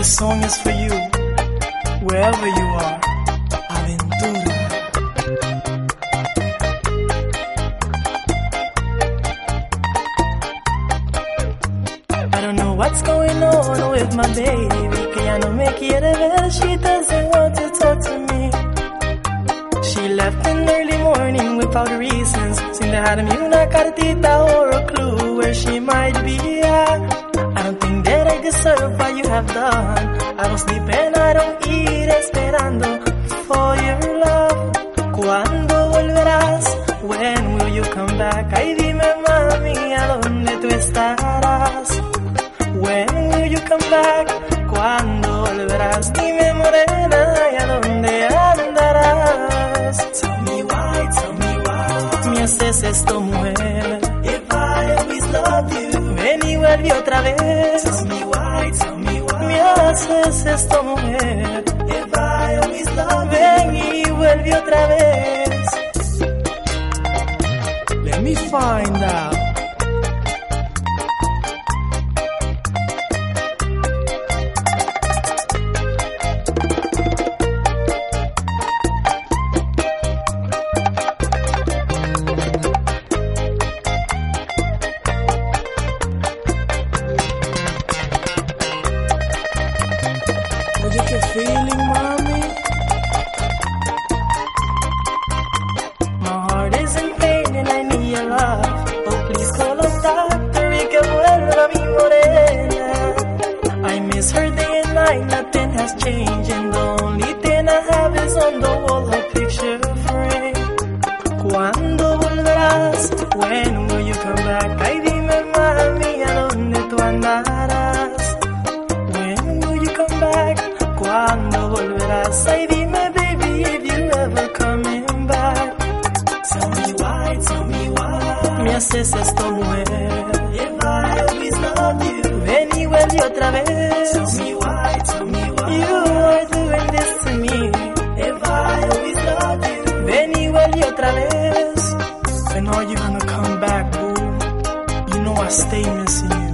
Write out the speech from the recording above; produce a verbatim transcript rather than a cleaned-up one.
This song is for you, wherever you are. Aventura. I don't know what's going on with my baby, que ya no me quiere ver. She doesn't want to talk to me. She left in early morning without reasons, sin dejarme una cartita or a clue where she might be at. I don't think that I deserve what you have done. I don't sleep and I don't eat esperando for your love. ¿Cuándo volverás? When will you come back? Ay, dime mami, ¿a dónde tú estarás? When will you come back? ¿Cuándo volverás? Dime morena, ¿y a dónde andarás? Tell me why, tell me why me haces esto, mujer. If I always loved you, ven y vuelve otra vez. Tell me why, tell me why me haces esto, mujer. If I always loved you, ven y vuelve otra vez. Let me find out. Oye, qué feeling, mami. My heart is in pain and I need your love. Oh, please call a doctor y que vuelva mi morena. I miss her day and night, nothing has changed, and the only thing I have is on the wall her picture frame. ¿Cuándo volverás? When will you come back? Ay, dime mami, ¿a dónde tú andarás? When will you come back? ¿Cuándo volverás? Ay, dime baby if you ever coming back. Tell me why, tell me why me haces esto, mujer. If I always loved you, ven y vuelve otra vez. Tell me why, tell me why you are doing this to me. If I always loved you, ven y vuelve otra vez. When are you gonna come back, boo? You know I stay missing you.